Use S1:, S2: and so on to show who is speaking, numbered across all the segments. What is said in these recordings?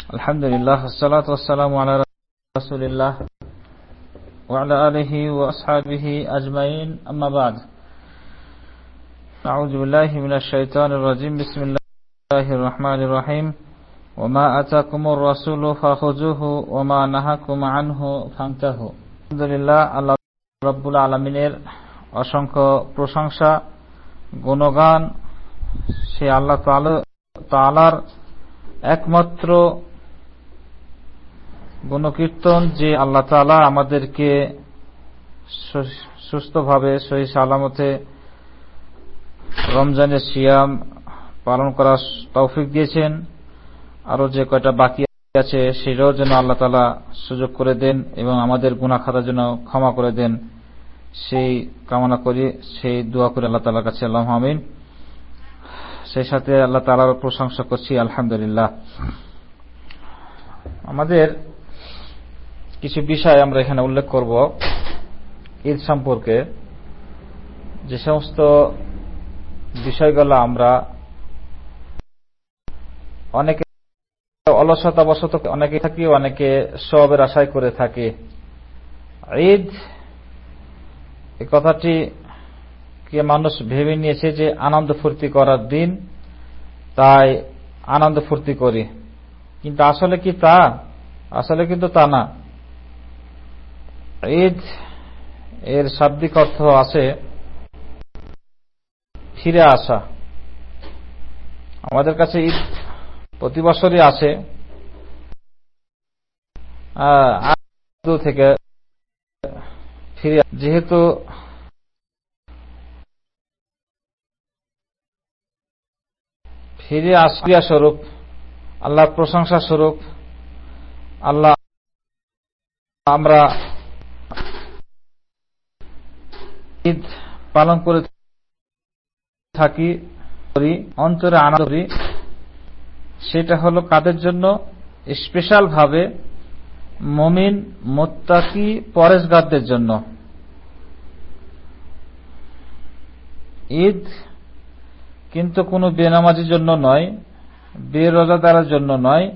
S1: আলহামদুলিল্লাহ, আসসালাতু ওয়াসসালামু আলা রাসূলিল্লাহ ওয়া আলা আলিহি ওয়া আসহাবিহি আজমাইন, আম্মা বা'দ। আউযু বিল্লাহি মিনাশ শাইতানির রাজীম। বিসমিল্লাহির রাহমানির রহিম। ওয়া মা আতাকুমুর রাসূলু ফাখুযুহু ওয়া মা নাহাকুম আনহু ফান্তাহু। আলহামদুলিল্লাহ, আল্লাহ রাব্বুল আলামিনের অসংখ্য প্রশংসা, গুণগান সে আল্লাহ তাআলার একমাত্র গুণকীর্তন যে আল্লাহ তাআলা আমাদেরকে সুস্থভাবে সহি সালামতে রমজানের সিয়াম পালন করার তৌফিক দিয়েছেন। আরো যে কয়টা বাকি আছে সেটাও যেন আল্লাহ তাআলা সুযোগ করে দেন এবং আমাদের গুনাহ খাতা যেন ক্ষমা করে দেন, সেই কামনা করি, সেই দোয়া করি আল্লাহ তাআলার কাছে, আল্লাহুম্মা আমিন। সেই সাথে আল্লাহ তাআলার প্রশংসা করছি, আলহামদুলিল্লাহ। আমাদের কিছু বিষয় আমরা এখানে উল্লেখ করব ঈদ সম্পর্কে। যে সমস্ত বিষয়গুলো আমরা অনেকে অলসতাবশত অনেকে থাকি, অনেকে সওয়াবের আশায় করে থাকে। ঈদ এই কথাটি কে মানুষ ভেবে নিয়েছে যে আনন্দ ফুর্তি করার দিন, তাই আনন্দ ফুর্তি করি, কিন্তু আসলে কি তা? আসলে কিন্তু তা না। ঈদ এর শাব্দিক অর্থ আছে ফিরে আসা। আমাদের কাছে ঈদ প্রতি বছরই আসে থেকে ফিরে, যেহেতু ফিরে আসা স্বরূপ, আল্লাহর প্রশংসা স্বরূপ আল্লাহ আমরা ঈদ পালন করে থাকি, অন্তরে আনন্দ করি। সেটা হলো কাদের জন্য? স্পেশাল ভাবে মুমিন, মুত্তাকি, পরেজগারদের জন্য। ঈদ কিন্তু কোনো বেনামাজির জন্য নয়, বেরোজাদারের জন্য নয়,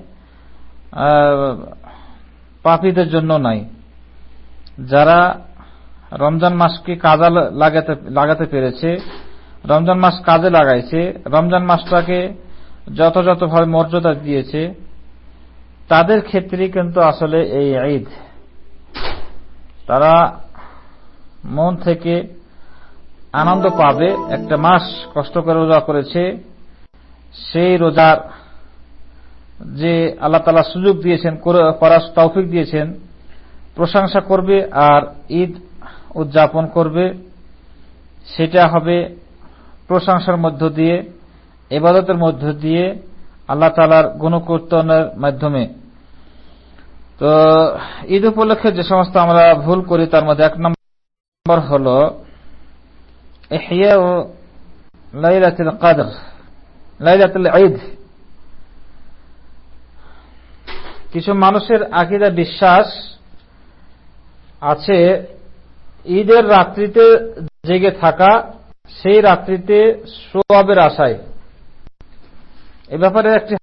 S1: পাপীদের জন্য নয়। যারা রমজান মাসকে কাজে লাগাতে পেরেছে, রমজান মাস কাজে লাগাইছে, রমজান মাসটাকে যথাযথভাবে মর্যাদা দিয়েছে, তাদের ক্ষেত্রে কিন্তু আসলে এই ঈদ। তারা মন থেকে আনন্দ পাবে। একটা মাস কষ্ট করে রোজা করেছে, সেই রোজার যে আল্লাহ তাআলা সুযোগ দিয়েছেন, করার তৌফিক দিয়েছেন, প্রশংসা করবে আর ঈদ উদযাপন করবে। সেটা হবে প্রশংসার মধ্য দিয়ে, ইবাদতের মধ্য দিয়ে, আল্লাহ তাআলার গুণকীর্তনের মাধ্যমে। তো ঈদ উপলক্ষে যে সমস্ত আমরা ভুল করি তার মধ্যে এক নম্বর হলো ইহইয়া লাইলাতুল কদর, লাইলাতুল ঈদ। কিছু মানুষের আকীদা, বিশ্বাস আছে ঈদের রাত্রিতে জেগে থাকা, সেই রাত্রিতে সওয়াবের আশায়। এ ব্যাপারে একটি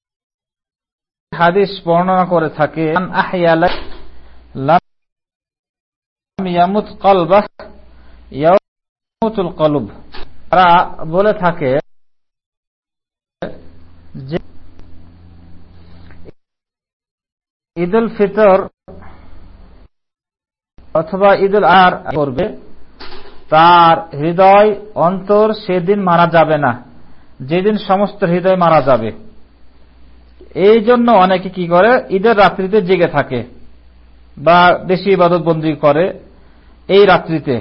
S1: হাদিস বর্ণনা করে থাকে, আহইয়া লাম ইয়ামুত কলবাহ ইয়ামুতুল কলব। তারা বলে থাকে যে ঈদুল ফিতর অথবা ঈদুল আযহা করবে, তার হৃদয় অন্তর সেদিন মারা যাবে না, যেদিন সমস্ত হৃদয় মারা যাবে। এই জন্য অনেকে কি করে, ঈদের রাত্রিতে জেগে থাকে বা বেশি ইবাদত বন্দি করে এই রাত্রিতে,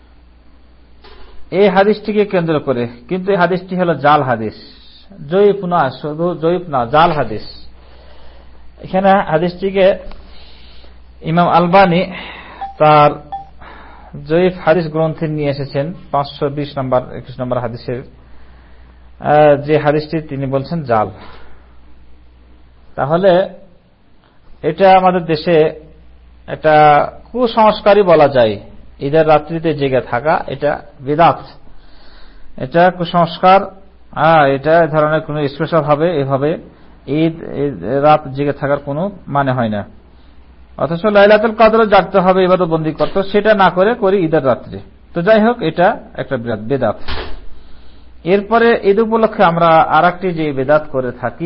S1: এই হাদিসটিকে কেন্দ্র করে। কিন্তু এই হাদিসটি হলো জাল হাদিস, জয়ীফ না, শুধু জয়ীফ না, জাল হাদিস। এখানে হাদিসটিকে ইমাম আলবানী তার জয়ীফ হাদিস গ্রন্থে নিয়ে এসেছেন, 520 নম্বর 21 নম্বর হাদিসের যে হাদিসটি তিনি বলছেন জাল। তাহলে এটা আমাদের দেশে এটা কুসংস্কারই বলা যায়। ঈদের রাত্রিতে জেগে থাকা এটা বিদআত, এটা কুসংস্কার। এটা ধরনের কোন স্পেশাল ভাবে এভাবে ঈদ রাত জেগে থাকার কোনো মানে হয় না। অথচ লাইলাতুল কদরে জাগতে হবে, ইবাদতবন্দি করতে, সেটা না করে করি ঈদের রাত্রে। তো যাই হোক, এটা একটা বেদাত। এরপরে ঈদ উপলক্ষে আমরা আর একটি যে বেদাত করে থাকি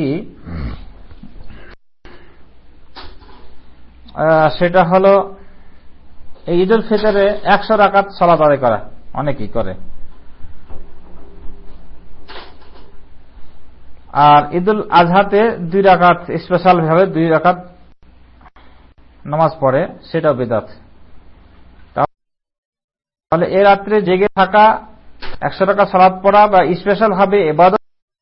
S1: সেটা হলো এই ঈদুল ফিতরে 100 রাকাত সালাত আদায় করা, অনেকেই করে। আর ঈদুল আজহাতে 2 রাকাত স্পেশাল ভাবে 2 রাকাত নামাজ পড়ে, সেটাও বেদাত। তাহলে এ রাত্রে জেগে থাকা, 100 রাকাত সালাত পড়া বা স্পেশাল ভাবে ইবাদত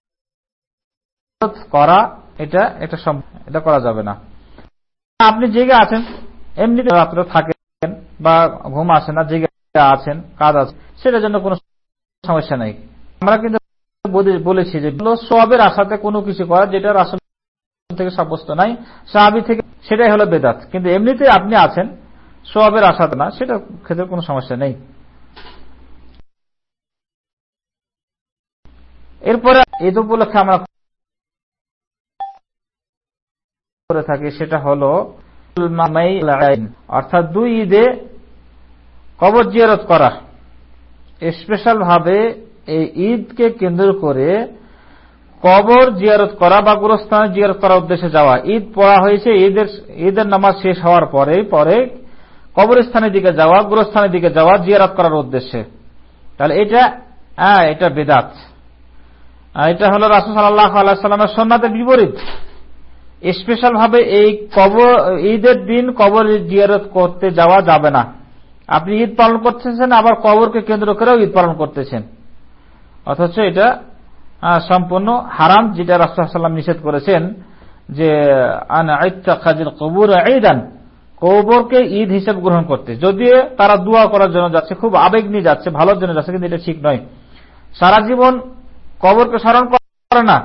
S1: করা, এটা করা যাবে না। আপনি জেগে আছেন, এমনিতে রাত্রে থাকেন বা ঘুম আসে না, জেগে আছেন, কাজ আছে, সেটার জন্য কোনো সমস্যা নেই। আমরা কিন্তু বলেছি যে সওয়াবের আশাতে কোনো কিছু করা যেটা রাসূল থেকে সাব্যস্ত নাই, সাহাবী থেকে, সেটাই হলো বেদাত। কিন্তু এমনিতে আপনি আছেন, সওয়াবের আশাতে না, সেটা ক্ষেত্রে কোনো সমস্যা নেই। এরপরে ঈদ উপলক্ষে আমরা করে থাকি সেটা হলো অর্থাৎ 2 ঈদে কবর জিয়ারত করা। স্পেশাল ভাবে এই ঈদকে কেন্দ্র করে কবর জিয়ারত করা বা গোরস্থানে জিয়ারত করার উদ্দেশ্যে যাওয়া। ঈদ পড়া হয়েছে, ঈদের নামাজ শেষ হওয়ার পরে কবরস্থানের দিকে যাওয়া, গোরস্থানের দিকে যাওয়া জিয়ারত করার উদ্দেশ্যে, তাহলে এটা বেদাত। এটা হলো রাসূল সাল্লাল্লাহু আলাইহি ওয়াসাল্লামের সুন্নাতের বিপরীত। স্পেশাল ভাবে এই ঈদের দিন কবর জিয়ারত করতে যাওয়া যাবে না। আপনি ঈদ পালন করতেছেন, আবার কবরকে কেন্দ্র করেও ঈদ পালন করতেছেন, অথচ এটা সম্পূর্ণ হারাম, যেটা রাসূল সাল্লাল্লাহু আলাইহি ওয়াসাল্লাম নিষেধ করেছেন যে আন ইত্তাখাযিল কুবুর ঈদান, কবরকে ঈদ হিসেবে গ্রহণ করতে। যদিও তারা দোয়া করার জন্য যাচ্ছে, খুব আবেগ নিয়ে যাচ্ছে, ভালোর জন্য যাচ্ছে, কিন্তু এটা ঠিক নয়। সারা জীবন কবরকে স্মরণ করে না,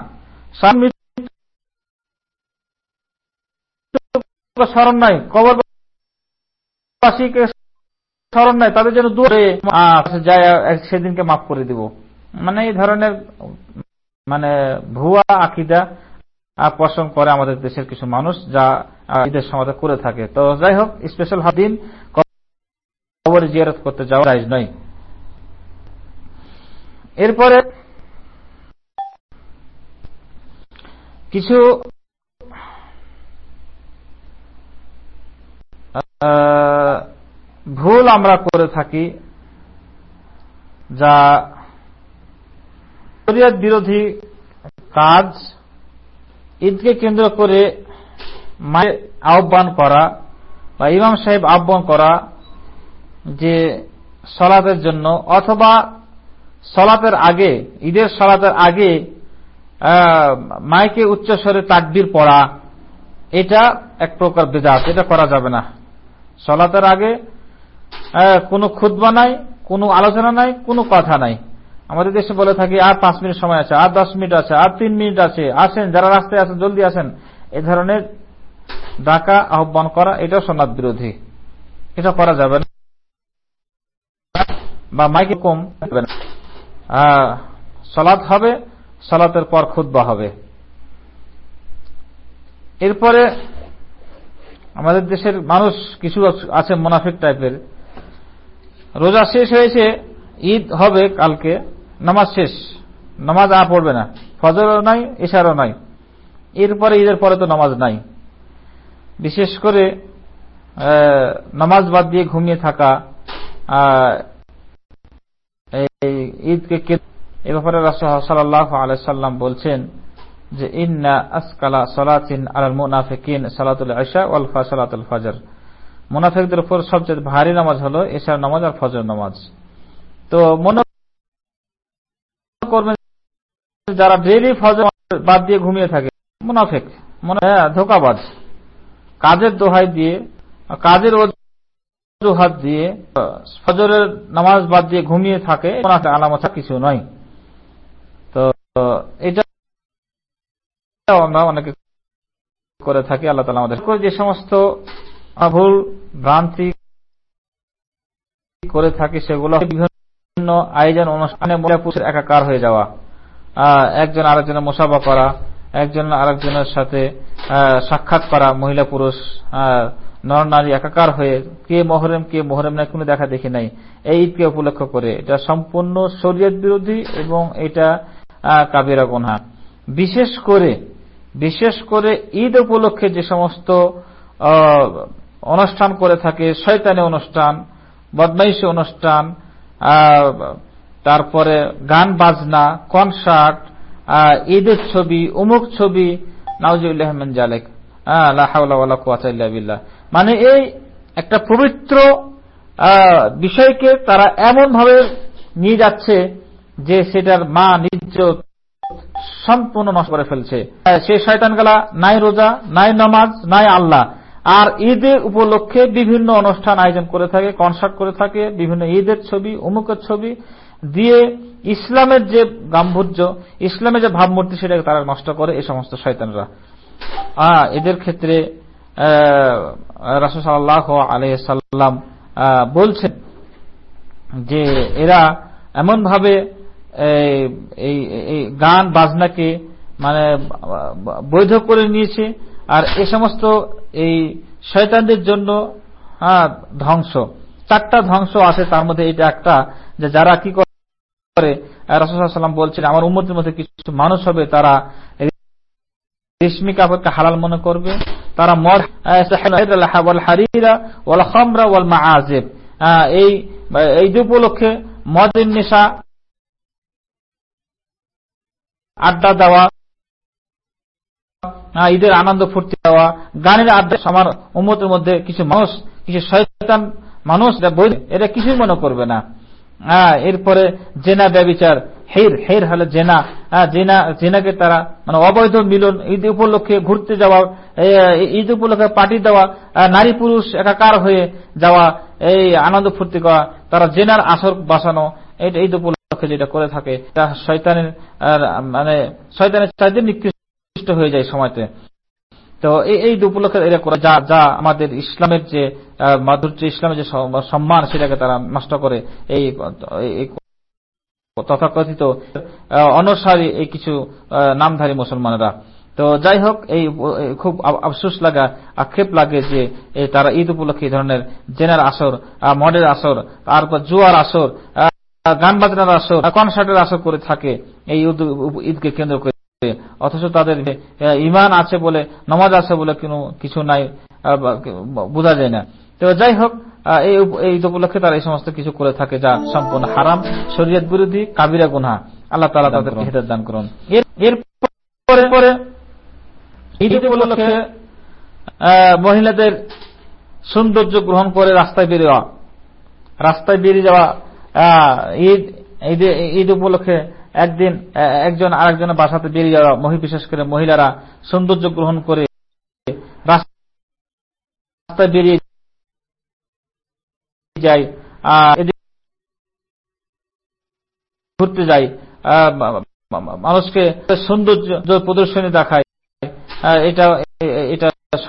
S1: স্মরণ নাই, কবরবাসীকে স্মরণ নাই, তাদের জন্য দূরে যায় সেদিনকে মাফ করে দিব, মানে এই ধরনের ভুয়া আকীদা পোষণ করে আমাদের দেশের কিছু মানুষ, যা ঈদের সময় করে থাকে। তো যাই হোক, স্পেশাল দিন কবর জিয়ারত করতে যাওয়া জায়েজ নয়। এরপরে কিছু ভুল আমরা করে থাকি, যা শরীয়ত বিরোধী কাজ। ঈদকে কেন্দ্র করে আহ্বান করা বা ইমাম সাহেব আহ্বান করা যে সালাতের জন্য, অথবা সালাতের আগে, ঈদের সালাতের আগে মাইকে উচ্চস্বরে তাকবীর পড়া, এটা এক প্রকার বিদআত, এটা করা যাবে না। সালাতের আগে কোনো খুতবা নাই, কোনো আলোচনা নাই, কোনো কথা নাই। আমাদের দেশে বলে থাকি আর 5 মিনিট সময় আছে, আর 10 মিনিট আছে, আর 3 মিনিট আছে, আসেন, যারা রাস্তায় আছেন জলদি আসেন, এই ধরনের ডাকা, আহ্বান করা, এটাও সুন্নাত বিরোধী, এটা করা যাবে না। বা মাইকে কম হবে না, সালাত হবে, সালাতের পর খুতবা হবে। এরপরে আমাদের দেশের মানুষ কিছু আছে মুনাফিক টাইপের, রোজা শেষ হয়েছে, ঈদ হবে কালকে, নামাজ শেষ, নামাজ আর পড়বে না, ফজরও নাই, ইশারও নাই, এরপরে ঈদের পরে তো নামাজ নাই। বিশেষ করে নামাজ বাদ দিয়ে ঘুমিয়ে থাকা, ঈদকে এ ব্যাপারে রাসূল সাল্লাল্লাহু আলাইহি সাল্লাম বলছেন যে ইন্না আসকালা সালাতিন আলাল মুনাফিকিন সালাতুল ইশা ওয়াল সালাতুল ফজর, মুনাফিকদের উপর সবচেয়ে ভারী নামাজ হলো ইশার নামাজ আর ফজর নামাজ। তো মনে করবেন যারা ডেইলি ফজর বাদ দিয়ে ঘুমিয়ে থাকে, মুনাফিক, ধোঁকাবাজ, কাজের দোহাই দিয়ে, কাজের অজুহাত দিয়ে ফজরের নামাজ বাদ দিয়ে ঘুমিয়ে থাকে, আলামত কিছু নয়। তো এটা আমরা অনেকে করে থাকি। আল্লাহ তাআলা আমাদের যে সমস্ত ভুল ভ্রান্তি করে থাকি সেগুলো বিভিন্ন আয়োজন অনুষ্ঠানে একাকার হয়ে যাওয়া, একজন আরেকজনের মুসাফা করা, একজন আরেকজনের সাথে সাক্ষাৎ করা, মহিলা পুরুষ নর নারী একাকার হয়ে কে মোহরম না কোনো দেখা দেখি নাই, এই ঈদকে উপলক্ষ করে, এটা সম্পূর্ণ শরীয়ত বিরোধী এবং এটা কাবিরা গুনাহ। বিশেষ করে ঈদ উপলক্ষে যে সমস্ত অনুষ্ঠান করে থাকে, শয়তানি অনুষ্ঠান, বদমাইশি অনুষ্ঠান, তারপরে গান বাজনা, কনসার্ট, ঈদের ছবি, অমুক ছবি, নাউজুবিল্লাহি মিন যালিক, লা হাওলা ওয়ালা কুওয়াতা ইল্লা বিল্লাহ। মানে এই একটা পবিত্র বিষয়কে তারা এমন ভাবে নিয়ে যাচ্ছে যে সেটার নিজ সম্পূর্ণ নষ্ট করে ফেলছে। সে শয়তান গেলা নাই রোজা, নাই নামাজ, নাই আল্লাহ, আর ঈদের উপলক্ষে বিভিন্ন অনুষ্ঠান আয়োজন করে থাকে, কনসার্ট করে থাকে, বিভিন্ন ঈদের ছবি, অমুকের ছবি দিয়ে ইসলামের যে গাম্ভীর্য, ইসলামের যে ভাবমূর্তি, সেটাকে তারা নষ্ট করে এই সমস্ত শয়তানরা। এদের ক্ষেত্রে রাসূল সাল্লাল্লাহু আলাইহি সাল্লাম বলছেন যে এরা এমন ভাবে এই গান বাজনাকে মানে বৈধ করে নিয়েছে, আর এ সমস্ত এই শয়তানদের জন্য ধ্বংস, 4টা ধ্বংস আছে, তার মধ্যে এটা একটা, যে যারা কি করে, রাসূল সাল্লাল্লাহু আলাইহি ওয়াসাল্লাম বলছেন আমার উম্মতের মধ্যে কিছু মানুষ হবে তারা রেশমি কাপড়কে হালাল মনে করবে, তারা মদ, হারিরা ওয়াল খামরা ওয়াল মাআজিব, এই উপলক্ষে মদের নেশা, আড্ডা দেওয়া, ঈদের আনন্দ ফুর্তি দেওয়া, গানের আড্ডা, আমার উম্মতের মধ্যে কিছু মানুষ, কিছু শয়তান মানুষ এটা কিছুই মনে করবে না। এরপরে জেনা, ব্যভিচার, হের হলে জেনা, জেনাকে তারা মানে অবৈধ মিলন, ঈদ উপলক্ষে ঘুরতে যাওয়া, ঈদ উপলক্ষে পার্টি দেওয়া, নারী পুরুষ একাকার হয়ে যাওয়া, এই আনন্দ ফুর্তি করা, তারা জেনার আসর বাসানো, এটা ঈদ উপলক্ষে যেটা করে থাকে, তা শয়তানের মানে শয়তানের চাইতে নিকৃষ্ট হয়ে যায় সময়তে। তো এই উপলক্ষে এরা করে যা আমাদের ইসলামের যে মাধুর্য, ইসলামের যে সম্মান, সেটাকে তারা নষ্ট করে এই তথাকথিত অনুসারী এই কিছু নামধারী মুসলমানেরা। তো যাই হোক, এই খুব আফসোস লাগা, আক্ষেপ লাগে যে তারা ঈদ উপলক্ষে এই ধরনের জেনার আসর, মডের আসর, তারপর জুয়ার আসর, গান বাজনার আসর, কনসার্টের আসর করে থাকে এই ঈদকে কেন্দ্র করে, অথচ তাদের ঈমান আছে বলে, নামাজ আছে বলে কিছু নাই, বোঝা যায় না। তো যাই হোক, এই উপলক্ষে তারা এই সমস্ত কিছু করে থাকে যা সম্পূর্ণ হারাম, শরীয়ত বিরোধী, কাবিরা গুনাহ। আল্লাহ তাআলা তাদেরকে হিদায়াত দান করুন। এরপরে ঈদ উপলক্ষে মহিলাদের সৌন্দর্য গ্রহণ করে রাস্তায় বেরিয়ে যাওয়া, ঈদ উপলক্ষে একদিন একজন আরেকজনের বাসাতে বেরিয়ে যাওয়া, বিশেষ করে মহিলারা সৌন্দর্য গ্রহণ করে রাস্তায় বেরিয়ে যায়, ঘুরতে যায়, মানুষকে সৌন্দর্য প্রদর্শনী দেখায়, এটা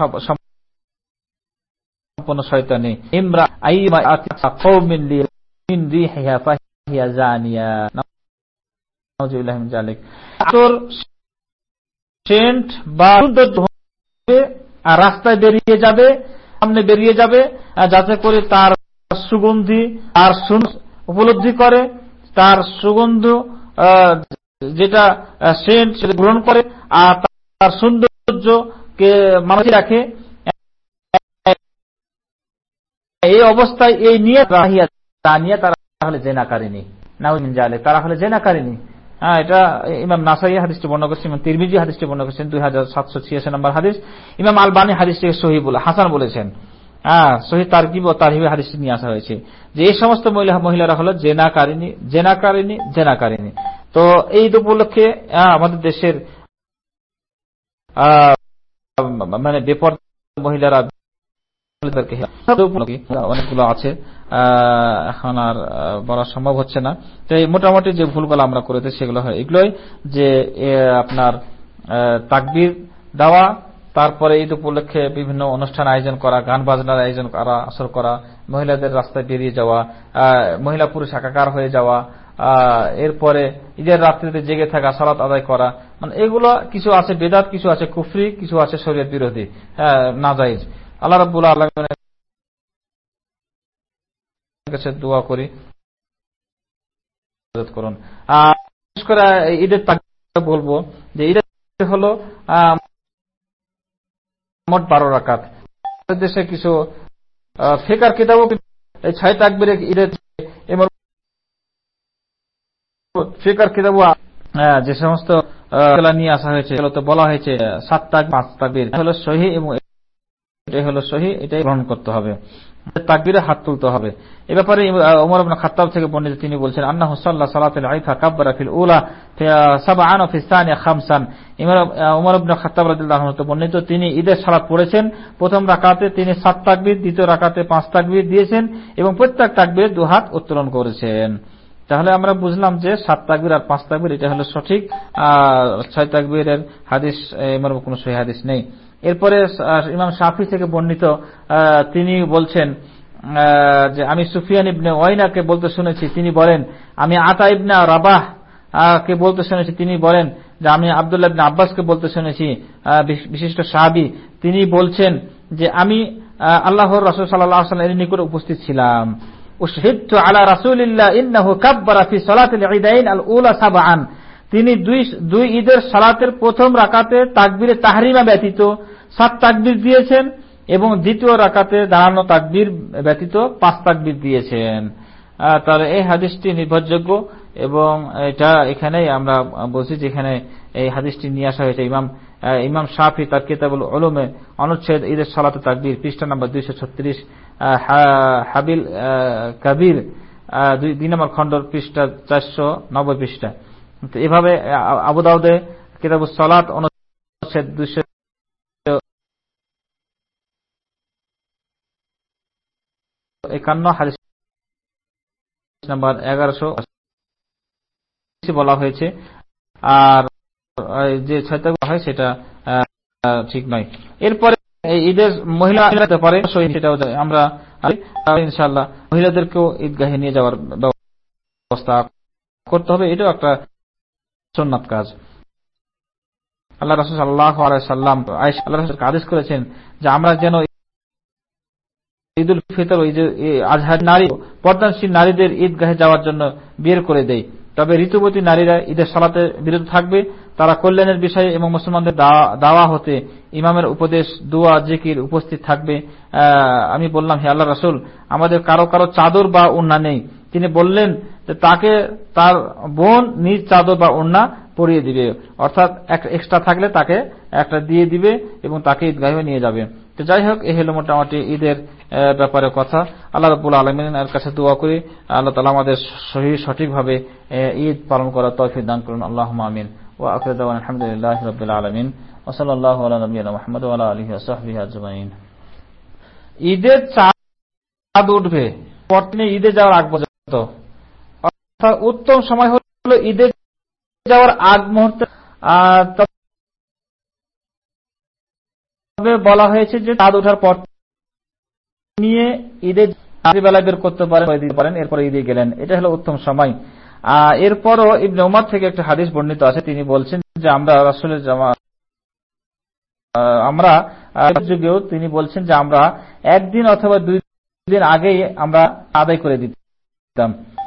S1: সম্পূর্ণ শয়তানি। ইমরা আইমা আতিসা কওমিন লিমিন রিহিহা ফাহিয়া জানিয়া, নাউজুবিল্লাহি মিন যালিক। তোর সেন্ট বা সৌন্দর্য আর রাস্তায় বেরিয়ে যাবে, সামনে বেরিয়ে যাবে, যাতে করে তার সুগন্ধি আর উপলব্ধি করে, তার সুগন্ধ যেটা সেন্ট সেটা গ্রহণ করে, আর তার সৌন্দর্যকে মাথায় রাখে। এই অবস্থায় এই নিয়ে তারা হলে জেনাকারিনী, নাউজুবিল্লাহি মিন যালিক, তারা হলে জেনাকারিনী। এটা ইমাম নাসাই হাদিসটি বর্ণনা করেছেন, ইমাম তিরমিজি হাদিসটি বর্ণনা করেছেন 2786 নম্বর হাদিস। ইমাম আলবানী হাদিসটিকে সহিহ হাসান বলেছেন। সহিহ তারগিব ও তারহিবে হাদিসটি নিয়ে আসা হয়েছে যে এই সমস্ত মহিলারা হলো জেনাকারিনী। তো এই উপলক্ষে আমাদের দেশের মানে বেপরদা মহিলারা অনেকগুলো আছে, এখন আর বলা সম্ভব হচ্ছে না। তো এই মোটামুটি যে ভুলগুলো আমরা করেছি সেগুলো হয় এগুলোই, যে আপনার তাকবীর দেওয়া, তারপরে ঈদ উপলক্ষে বিভিন্ন অনুষ্ঠান আয়োজন করা, গান বাজনার আয়োজন করা, আসর করা, মহিলাদের রাস্তায় বেরিয়ে যাওয়া, মহিলা পুরুষ একাকার হয়ে যাওয়া, এরপরে ঈদের রাত্রিতে জেগে থাকা, সালাত আদায় করা, মানে এগুলো কিছু আছে বেদাত, কিছু আছে কুফরি, কিছু আছে শরীয়ত বিরোধী, নাজায়েজ। আল্লাহ রাব্বুল আলামিনের কাছে দোয়া করি করুন। বিশেষ করে ঈদের তাকবীর বলবো যে ঈদের হলো মোট 12 রাকাত। দেশে কিছু ফিকর কিতাবও 6 তাকবীরে ঈদের ফিকর কিতাবও যে সমস্ত নিয়ে আসা হয়েছে সেগুলোতে বলা হয়েছে 7 তাকবীর 5 তাকবীর হলো সহিহ এবং এটাই হলো সহিহ, এটাই গ্রহণ করতে হবে, তাকবীরে হাত তুলতে হবে। এ ব্যাপারে ওমর ইবনে খাত্তাব থেকে বর্ণিত, তিনি বলছেন আন্নাহু সাল্লাল্লাহু সালাতুল ঈদ কাব্বারা ফিল উলা সাবআন ওয়া ফিস সানিয়া খামসান। ওমর ইবনে খাত্তাব রাদিয়াল্লাহু আনহু বর্ণিত, তিনি ঈদের সালাত পড়েছেন, প্রথম রাকাতে তিনি 7 তাকবীর, দ্বিতীয় রাকাতে 5 তাকবীর দিয়েছেন এবং প্রত্যেক তাকবীরে 2 হাত উত্তোলন করেছেন। তাহলে আমরা বুঝলাম যে 7 তাকবীর আর 5 তাকবীর এটা হলো সঠিক, 6 তাকবীরের হাদিস এর কোনো সহিহ হাদিস নেই। এরপরে ইমাম শাফি থেকে বর্ণিত, তিনি বলছেন যে আমি সুফিয়ান ইবনে ওয়াইনাকে বলতে শুনেছি, তিনি বলেন আমি আতা ইবনে রাবাহ কে বলতে শুনেছি, তিনি বলেন যে আমি আব্দুল্লাহ ইবনে আব্বাসকে বলতে শুনেছি, বিশিষ্ট সাহাবী, তিনি বলছেন যে আমি আল্লাহর রাসূল সাল্লাল্লাহু আলাইহি ওয়াসাল্লামের নিকট উপস্থিত ছিলাম। উশহিদতু আলা রাসূলিল্লাহ ইন্নাহু কাব্বারা ফি সালাতিল ঈদাইন আল উলা সাবআন। তিনি দুই ঈদের সালাতের প্রথম রাকাতে তাকবীরে তাহরিমা ব্যতীত 7 তাকবীর দিয়েছেন এবং দ্বিতীয় রাকাতে দাঁড়ানো তাকবীর ব্যতীত 5 তাকবীর দিয়েছেন। তাহলে এই হাদিসটি নির্ভরযোগ্য এবং এটা এখানেই আমরা বলছি যেখানে এই হাদিসটি নিয়ে আসা হয়েছে ইমাম শাফি তার কিতাবুল উলুমে অনুচ্ছেদ ঈদের সালাতে তাকবীর পৃষ্ঠা নম্বর 236, হাবিল কাবির 2 নম্বর খণ্ড পৃষ্ঠা 490 পৃষ্ঠা। তো এভাবে আবু দাউদে কিতাবুস সালাত অনুচ্ছেদ 251 হাদিস নাম্বার 1100 বলা হয়েছে। আর যে 6 তাকবীর হয় সেটা ঠিক নয়। এরপরে ঈদের মহিলা পারে সেটাও আমরা ইনশাআল্লাহ মহিলাদেরকেও ঈদগাহে নিয়ে যাওয়ার ব্যবস্থা করতে হবে, এটাও একটা সুন্নাত কাজ। আল্লাহ রাসূল সাল্লাল্লাহু আলাইহি সাল্লাম আয়েশা আল্লাহর রাসূলকে আদেশ করেছেন যে আমরা যেন ঈদুল ফিতর ও ঈদ আজহার নারী পর্দানশীল নারীদের ঈদগাহে যাওয়ার জন্য বের করে দেয়। তবে ঋতুবতী নারীরা ঈদের সালাতে বিরত থাকবে, তারা কল্যাণের বিষয়ে এবং মুসলমানদের দাওয়া হতে ইমামের উপদেশ, দোয়া, জিকির উপস্থিত থাকবে। আমি বললাম হে আল্লাহর রাসূল, আমাদের কারো কারো চাদর বা ওড়না নেই। তিনি বললেন যে তাকে তার বোন নিজ চাদর বা ওড়না পরিয়ে দিবে, অর্থাৎ এক্সট্রা থাকলে তাকে একটা দিয়ে দিবে এবং তাকে ঈদগাহে নিয়ে যাবে। তো যাই হোক, এই হলো মোটামুটি ঈদের ব্যাপারে কথা। আল্লাহ রাব্বুল আলামিনের কাছে দোয়া করি আল্লাহ তাআলা আমাদের সঠিকভাবে ঈদ পালন করার তৌফিক দান করুন। আল্লাহুম্মা আমিন। ওয়া আখিরু দাওয়ানা আলহামদুলিল্লাহি রাব্বিল আলামিন ওয়া সাল্লাল্লাহু আলা নাবিয়িনা মুহাম্মদ ওয়া আলা আলিহি ওয়া সাহবিহি আজমাইন। ঈদের চাঁদ উঠবে পরদিনে ঈদে যাওয়ার আগ পর্যন্ত, অর্থাৎ উত্তম সময় হলো ঈদে যাওয়ার আগ মুহূর্তে। তবে বলা হয়েছে যে চাঁদ ওঠার পর নিয়ে ঈদে রাত্রিবেলা বের করতে পারেন, এরপরে ঈদে গেলেন, এটা হলো উত্তম সময়। এরপরও ইবনে উমর থেকে একটা হাদিস বর্ণিত আছে, তিনি বলছেন যে আমরা রাসূলের যুগেও তিনি বলছেন যে আমরা একদিন অথবা 2 দিন আগেই আমরা আদায় করে দিতাম,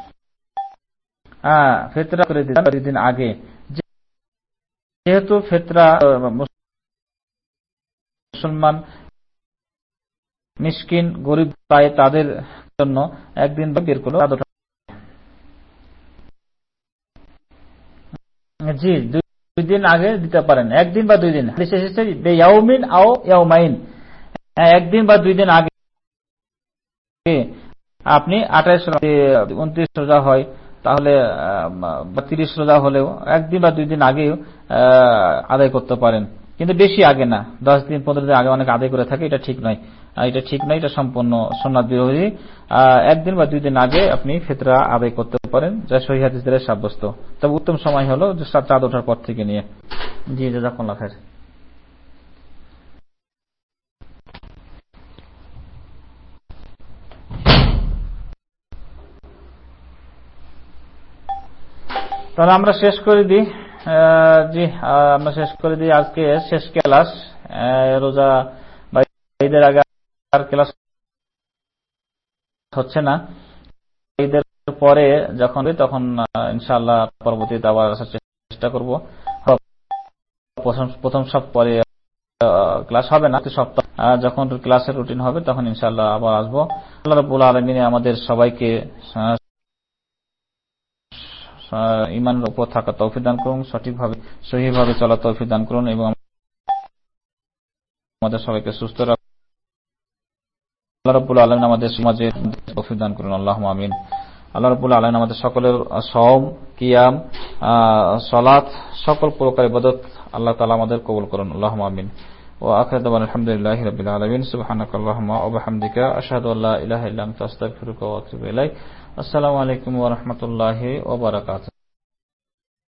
S1: ফিতরা করে দিতাম 2 দিন আগে, যেহেতু ফিতরা মুসলমান মিসকিন গরিব তাই তাদের জন্য একদিন বের করলো। জি 2 দিন আগে দিতে পারেন, একদিন বা 2 দিন, ইয়াউমিন আও ইয়াউমাইন, একদিন বা 2 দিন আগে আপনি 28-29 রোজা হয় তাহলে 30 রোজা হলেও একদিন বা 2 দিন আগে আদায় করতে পারেন, কিন্তু বেশি আগে না, 10 দিন 15 দিন আগে অনেক আদায় করে থাকে, এটা ঠিক নয়, এটা সম্পূর্ণ সুন্নাত বিরোধী। একদিন বা 2 দিন আগে আপনি ফিতরা আদায় করতে পারেন, যা সহিহ হাদিস দ্বারা সাব্যস্ত। তবে উত্তম সময় হলো চাঁদ ওঠার পর থেকে নিয়ে। জি জাযাকুমুল্লাহ খাইর। তাহলে আমরা শেষ করে দিই। জি, আমরা শেষ করে দিই আজকে শেষ ক্লাস। রোজা বা ঈদের আগে আর ক্লাস হচ্ছে না। ঈদের পরে যখন তখন ইনশাআল্লাহ পরবর্তীতে আবার আসার চেষ্টা করব। প্রথম সপ্তাহে ক্লাস হবে না, সপ্তাহ যখন ক্লাসের রুটিন হবে তখন ইনশাআল্লাহ আবার আসবো। আল্লাহ রাব্বুল আলামিন আমাদের সবাইকে ঈমানের উপর থাকা তৌফিক দান করুন, সঠিকভাবে সহিভাবে চলা তৌফিক দান করুন এবং আমাদের সবাইকে সুস্থ রাখুন। আল্লাহ রাব্বুল আলামিন আমাদের সমাজে তৌফিক দান করুন, আল্লাহুম্মা আমিন। আল্লাহ রাব্বুল আলামিন আমাদের সকলের সাওম, কিয়াম, সালাত, সকল প্রকার ইবাদত আল্লাহ তাআলা আমাদের কবুল করুন, আল্লাহুম্মা আমিন। ওয়া আখিরু দাওয়ানা আলহামদুলিল্লাহি রাব্বিল আলামিন। সুবহানাকাল্লাহুম্মা ওয়া বিহামদিকা আশহাদু আল্লা ইলাহা ইল্লা আনতা আস্তাগফিরুকা ওয়া আতুবু ইলাইক। আসসালামু আলাইকুম ওয়া রাহমাতুল্লাহি ওয়া বারাকাতুহু।